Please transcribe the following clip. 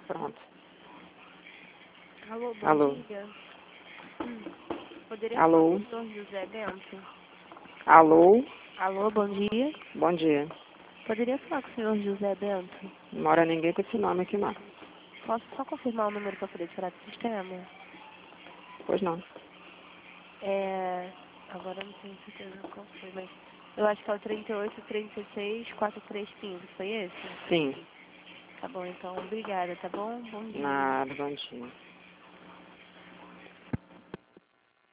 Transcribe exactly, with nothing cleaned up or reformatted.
Pronto. Alô, bom Alô. dia. Hum. Poderia Alô. falar com o senhor José Bento? Alô. Alô, bom dia. Bom dia. Poderia falar com o senhor José Bento? Não mora ninguém com esse nome aqui, não. Posso só confirmar o número para poder tirar do sistema? Pois não. É... Agora eu não tenho certeza qual foi, mas... Eu acho que é o trinta e oito, trinta e seis, quarenta e três quinze. Foi esse? Sim. Tá bom, então. Obrigada, tá bom? Bom dia. Nada, bom dia.